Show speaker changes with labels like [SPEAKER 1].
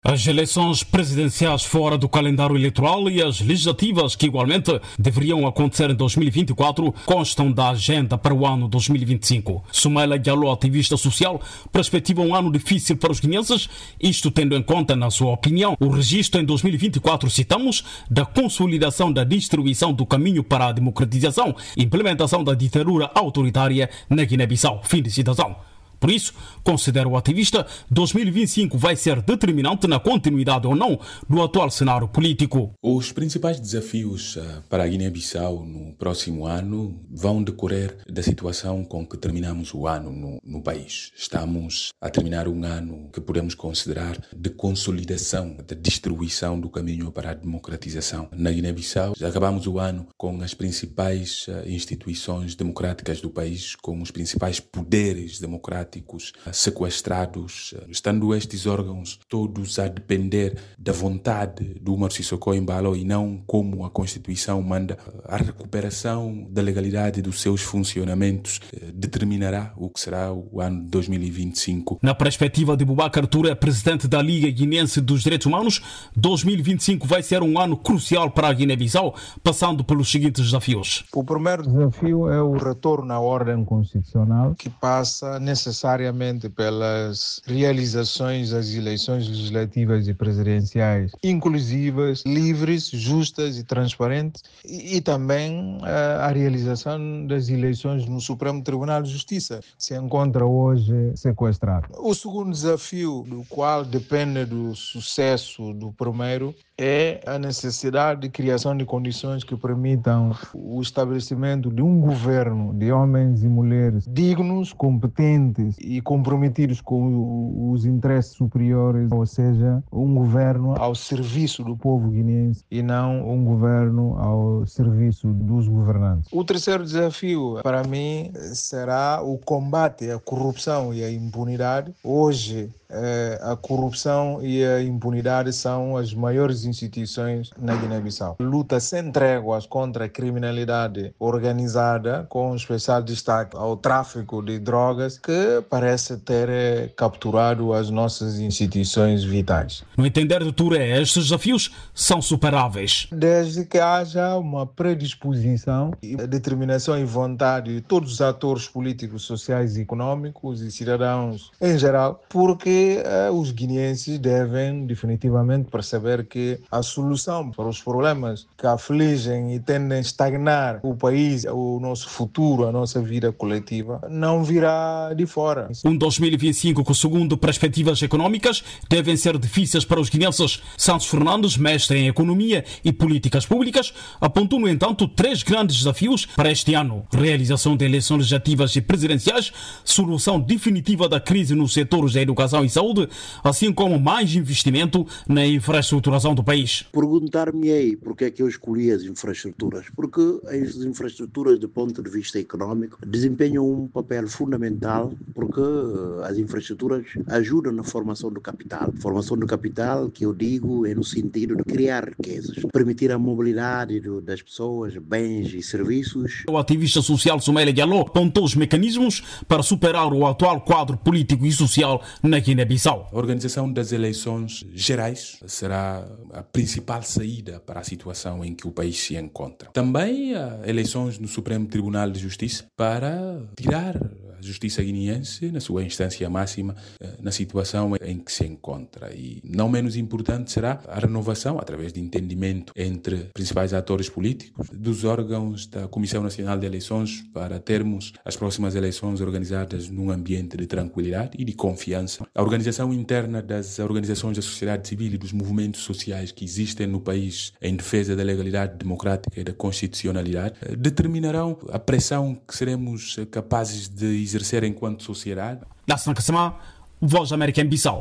[SPEAKER 1] As eleições presidenciais fora do calendário eleitoral e as legislativas, que igualmente deveriam acontecer em 2024, constam da agenda para o ano 2025. Soumaila Diallo, ativista social, perspectiva um ano difícil para os guineenses, isto tendo em conta, na sua opinião, o registro em 2024, citamos, da consolidação da distribuição do caminho para a democratização e implementação da ditadura autoritária na Guiné-Bissau. Fim de citação. Por isso, considera o ativista, 2025 vai ser determinante na continuidade ou não do atual cenário político.
[SPEAKER 2] Os principais desafios para a Guiné-Bissau no próximo ano vão decorrer da situação com que terminamos o ano no país. Estamos a terminar um ano que podemos considerar de consolidação, de distribuição do caminho para a democratização na Guiné-Bissau. Acabamos o ano com as principais instituições democráticas do país, com os principais poderes democráticos sequestrados, estando estes órgãos todos a depender da vontade do Umaro Sissoko Embalo e não como a Constituição manda. A recuperação da legalidade dos seus funcionamentos determinará o que será o ano de 2025.
[SPEAKER 1] Na perspectiva de Boubacar Touré, presidente da Liga Guinense dos Direitos Humanos, 2025 vai ser um ano crucial para a Guiné-Bissau, passando pelos seguintes desafios.
[SPEAKER 3] O primeiro desafio é o retorno à ordem constitucional, que passa necessariamente pelas realizações das eleições legislativas e presidenciais inclusivas, livres, justas e transparentes, e também a realização das eleições no Supremo Tribunal de Justiça, que se encontra hoje sequestrado. O segundo desafio, do qual depende do sucesso do primeiro, é a necessidade de criação de condições que permitam o estabelecimento de um governo de homens e mulheres dignos, competentes e comprometidos com os interesses superiores, ou seja, um governo ao serviço do povo guineense e não um governo ao serviço dos governantes. O terceiro desafio, para mim, será o combate à corrupção e à impunidade. Hoje, a corrupção e a impunidade são as maiores instituições na Guiné-Bissau. Luta sem tréguas contra a criminalidade organizada, com especial destaque ao tráfico de drogas, que parece ter capturado as nossas instituições vitais.
[SPEAKER 1] No entender de Touré, estes desafios são superáveis.
[SPEAKER 3] Desde que haja uma predisposição, determinação e vontade de todos os atores políticos, sociais e econômicos e cidadãos em geral, porque os guineenses devem definitivamente perceber que a solução para os problemas que afligem e tendem a estagnar o país, o nosso futuro, a nossa vida coletiva, não virá de fora.
[SPEAKER 1] Um 2025 que, segundo perspectivas económicas, devem ser difíceis para os guineenses. Santos Fernandes, mestre em economia e políticas públicas, apontou, no entanto, 3 grandes desafios para este ano: realização de eleições legislativas e presidenciais, solução definitiva da crise nos setores da educação e saúde, assim como mais investimento na infraestruturação do país.
[SPEAKER 4] Perguntar-me-ei porque é que eu escolhi as infraestruturas. Porque as infraestruturas, do ponto de vista econômico, desempenham um papel fundamental, porque as infraestruturas ajudam na formação do capital. Formação do capital, que eu digo, é no sentido de criar riquezas, permitir a mobilidade das pessoas, bens e serviços.
[SPEAKER 1] O ativista social Soumaila Diallo apontou os mecanismos para superar o atual quadro político e social na Guiné-Bissau.
[SPEAKER 2] A organização das eleições gerais será a principal saída para a situação em que o país se encontra. Também eleições no Supremo Tribunal de Justiça para tirar a justiça guineense, na sua instância máxima, na situação em que se encontra. E não menos importante será a renovação, através de entendimento entre principais atores políticos, dos órgãos da Comissão Nacional de Eleições, para termos as próximas eleições organizadas num ambiente de tranquilidade e de confiança. A organização interna das organizações da sociedade civil e dos movimentos sociais que existem no país em defesa da legalidade democrática e da constitucionalidade determinarão a pressão que seremos capazes de exercer enquanto sociedade.
[SPEAKER 1] Voz da América em Bissau.